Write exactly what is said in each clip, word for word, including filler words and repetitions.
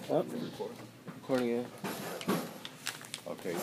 Oh, recording it. Okay.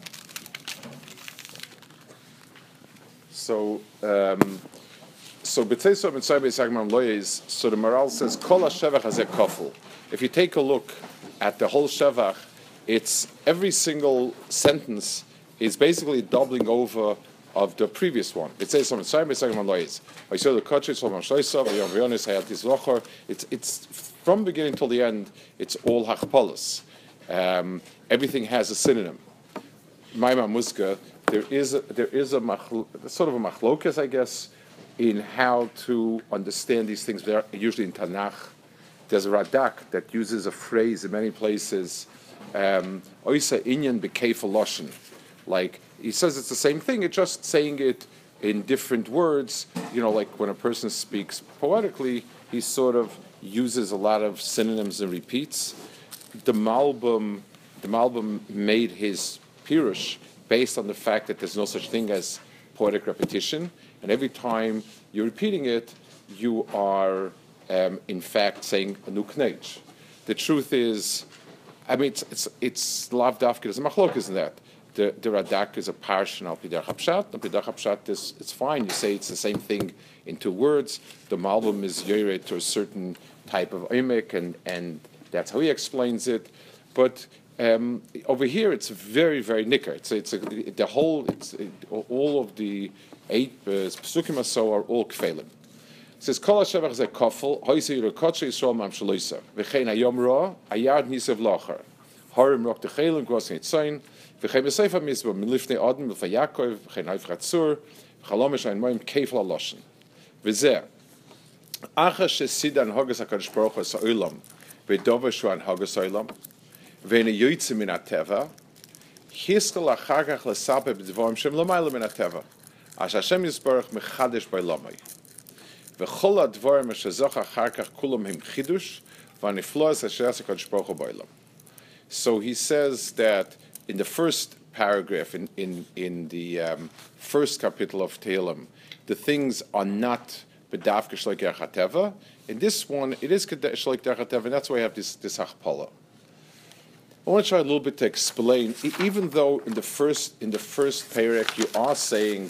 So, um, so b'tzeisov mitzvah b'yisagmam loyes. So the Maral says, "Kol hashevach hazeh kofel." If you take a look at the whole shevach, it's every single sentence is basically doubling over of the previous one. B'tzeisov mitzvah b'yisagmam loyes. I saw the kachis from Mosheisov. Yom V'yonis hayat Yisrocher. It's it's from beginning till the end. It's all hachpalas. Um, everything has a synonym. Maimar Muska, there is a, there is a machl, sort of a machlokas, I guess, in how to understand these things. They're usually in Tanakh. There's a Radak that uses a phrase in many places, Oisa inyan b'keif loshen. Like, he says it's the same thing, it's just saying it in different words. You know, like when a person speaks poetically, he sort of uses a lot of synonyms and repeats. The Malbim, the Malbim made his Pirush based on the fact that there's no such thing as poetic repetition, and every time you're repeating it, you are um, in fact saying a new knech. The truth is, I mean, it's it's, it's lav dafka. There's a machlok, in that. The the Radak is a parsha al pidach hapshat. Al pidach hapshat is it's fine. You say it's the same thing in two words. The Malbim is yored to a certain type of omek, and and that's how he explains it. But um, over here, it's very, very nicker. It's, it's a, the whole, it's it, all of the eight pesukim or so are all kfelim. It says, "Kol hashevach ze kofel, hoyse yirokotche Yisrael mam shaloisa, v'chein hayom ra, ayad nisev lacher, harim rok techelim gos nitzayin, v'chein b'sefer mizvah milifnei adam v'fa Yaakov, v'chein haif chatzur, v'chalomesh ein moim kefel aloshen. V'zeh, acha shesidan hogas HaKadosh Baruch Hu sa'olam, v'dova shu an hogas ha'olam, V'ene yoytze min hateva, hiskel achar kach lesape b'dvarim shem l'mayla min hateva, as Hashem yisbarach mechadesh b'olamai. V'chol hadvarim asher zoch achar kach kulam hem chidush, v'anifloas asher aseh HaKadosh Baruch Hu b'olam. So he says that in the first paragraph, in in in the um, first capital of Tehillim, the things are not b'davka shleik derech hateva. In this one, it is shleik derech hateva, and that's why I have this this hachpala. I want to try a little bit to explain. Even though in the first in the first parak you are saying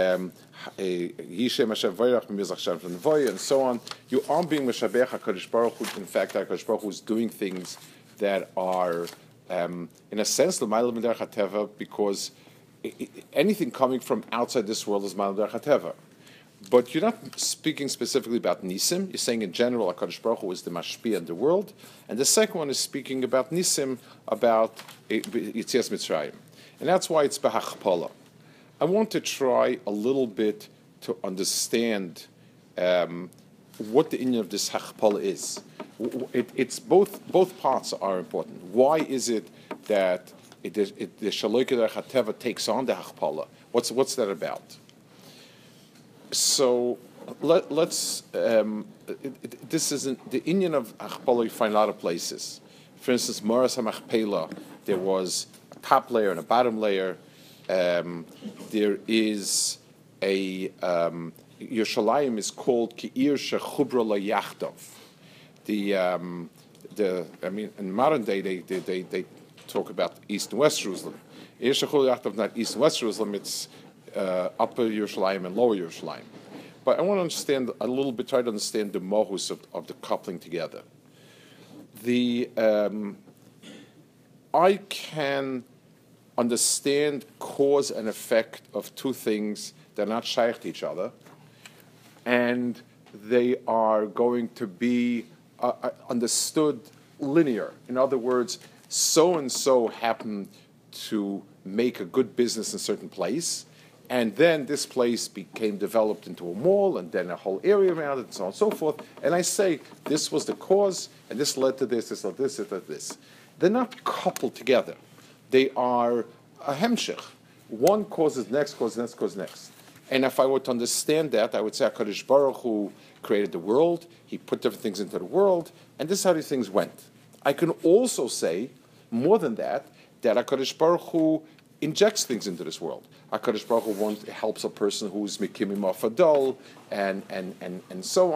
Yishem Hashem Vayrach Mizach Shem from Voy and so on, you are being Meshabech HaKadosh Baruch Hu. In fact, HaKadosh Baruch Hu is doing things that are, um, in a sense, l'mayla min derech hateva, because anything coming from outside this world is l'mayla min derech hateva. But you're not speaking specifically about Nisim. You're saying in general, HaKadosh Baruch Hu is the mashpia in the world. And the second one is speaking about Nisim, about Yitzias Mitzrayim. And that's why it's Behachpala. I want to try a little bit to understand um, what the inyan of this Hachpala is. It, it's both both parts are important. Why is it that it, it, the Shaloike Derech HaTeva takes on the Hachpala? What's, what's that about? So let, let's. Um, it, it, this isn't the Inyan of Achpala. You find a lot of places. For instance, Moras HaMachpelah, there was a top layer and a bottom layer. Um, there is a um, Yerushalayim is called Ki'ir Shechubra LaYachdav. The um, the I mean, in modern day they they they, they talk about East and West Jerusalem. Ki'ir Shechubra LaYachdav, not East and West Jerusalem. It's Uh, upper Yerushalayim and lower Yerushalayim. But I want to understand a little bit, try to understand the mohus of, of the coupling together. The um, I can understand cause and effect of two things that are not shaykh to each other, and they are going to be uh, understood linear. In other words, so-and-so happened to make a good business in a certain place, and then this place became developed into a mall, and then a whole area around it, and so on and so forth. And I say, this was the cause, and this led to this, this led to this, this led to this. They're not coupled together. They are a hemshech. One causes next, causes next, causes next. And if I were to understand that, I would say HaKadosh Baruch Hu created the world, He put different things into the world, and this is how these things went. I can also say, more than that, that HaKadosh Baruch Hu injects things into this world. HaKadosh Baruch Hu wants, helps a person who's mikimim afadol, and, and, and, and so on.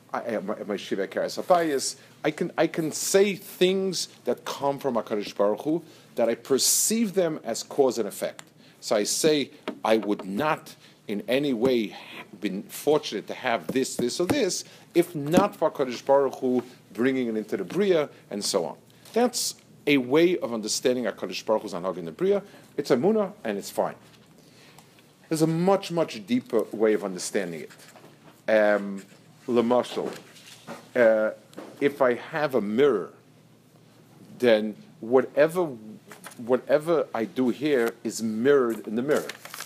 I, my, my Shiva Karas Hatayis, I can I can say things that come from HaKadosh Baruch Hu, that I perceive them as cause and effect. So I say, I would not in any way been fortunate to have this, this, or this, if not for HaKadosh Baruch Hu bringing it into the Bria, and so on. That's a way of understanding HaKadosh Baruch Hu's Anhag in the Bria. It's a Munah, and it's fine. There's a much, much deeper way of understanding it. Um, L'mashal, uh, if I have a mirror, then whatever whatever I do here is mirrored in the mirror.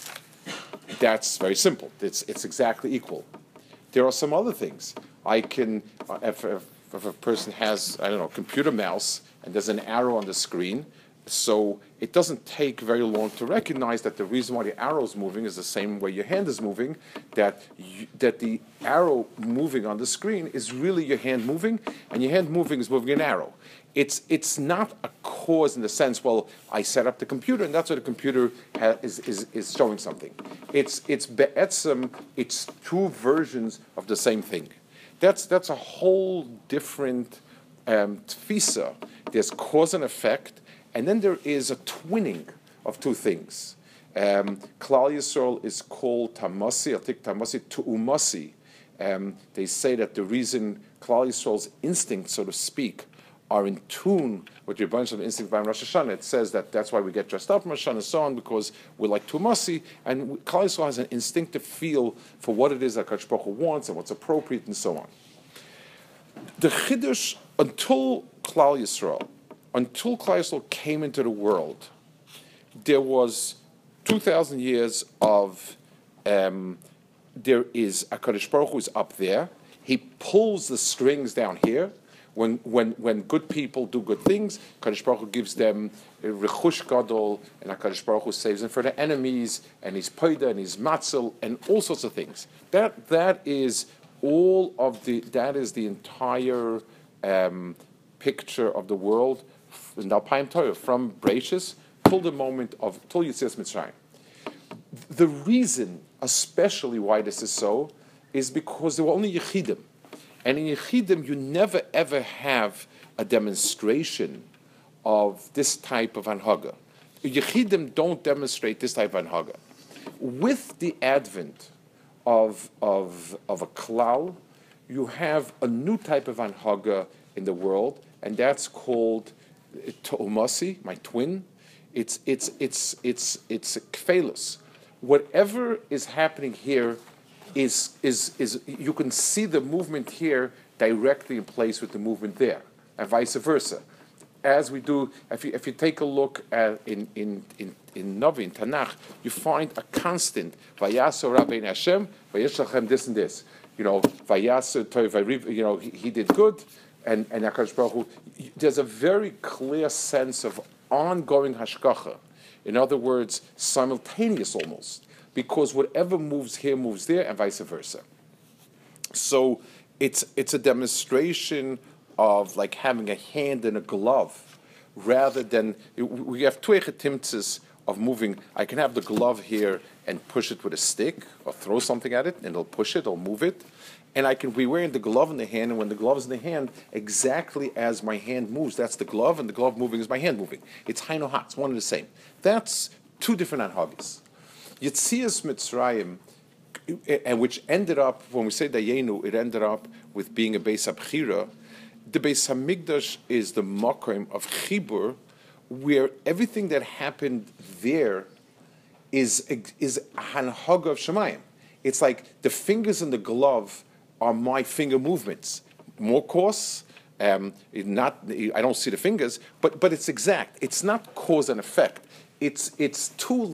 That's very simple. It's it's exactly equal. There are some other things. I can, uh, if, if, if a person has, I don't know, a computer mouse, and there's an arrow on the screen, so it doesn't take very long to recognize that the reason why the arrow is moving is the same way your hand is moving, that you, that the arrow moving on the screen is really your hand moving, and your hand moving is moving an arrow. It's it's not a cause in the sense, well, I set up the computer, and that's why the computer ha- is, is, is showing something. It's it's be'etzem, it's two versions of the same thing. That's that's a whole different um, tfisa. There's cause and effect, and then there is a twinning of two things. Um, Klal Yisrael is called tamasi, I think tamasi tu'umasi. Um, they say that the reason Klal Yisrael's instincts, so to speak, are in tune with your bunch of instinct by Rosh Hashanah. It says that that's why we get dressed up in Rosh Hashanah and so on, because we're like Tumasi, and Klal Yisrael has an instinctive feel for what it is that Kadosh Baruch Hu wants and what's appropriate and so on. The Chiddush, until Klal Yisrael, until Klal Yisrael came into the world, there was two thousand years of, um, there is, HaKadosh Baruch Hu is up there, he pulls the strings down here. When when when good people do good things, Kadosh Baruch Hu gives them rechush gadol, and Kadosh Baruch Hu saves them for their enemies, and he's poida, and he's matzel, and all sorts of things. That that is all of the that is the entire um, picture of the world in the Alpayim Torah, from Bereishis till the moment of till Yetzias Mitzrayim. The reason, especially why this is so, is because there were only Yechidim. And in Yechidim, you never ever have a demonstration of this type of Anhaga. Yechidim don't demonstrate this type of Anhaga. With the advent of, of, of a Klal, you have a new type of Anhaga in the world, and that's called To'umasi, my twin. It's it's it's it's it's Kfelus. Whatever is happening here is is is you can see the movement here directly in place with the movement there, and vice versa. As we do, if you if you take a look at in in in in Navi, in Tanakh, you find a constant Vayaso Rabbein Hashem, Vayishlachem this and this. You know, Vayaso Toy, you know, he, he did good, and and HaKadosh Baruch Hu. There's a very clear sense of ongoing hashgacha. In other words, simultaneous almost, because whatever moves here moves there, and vice versa. So it's it's a demonstration of like having a hand in a glove, rather than we have two echetimtzes of moving. I can have the glove here and push it with a stick, or throw something at it, and it'll push it, it'll move it. And I can be wearing the glove in the hand, and when the glove is in the hand, exactly as my hand moves, that's the glove, and the glove moving is my hand moving. It's hainu ha, it's one and the same. That's two different anhagis. Yetzias Mitzrayim, and which ended up, when we say Dayenu, it ended up with being a Beis HaBchira. The Beis HaMikdash is the makom of Chibur, where everything that happened there is is Hanhaga of Shemayim. It's like the fingers in the glove are my finger movements. More coarse, um, not I don't see the fingers, but but it's exact. It's not cause and effect. It's it's two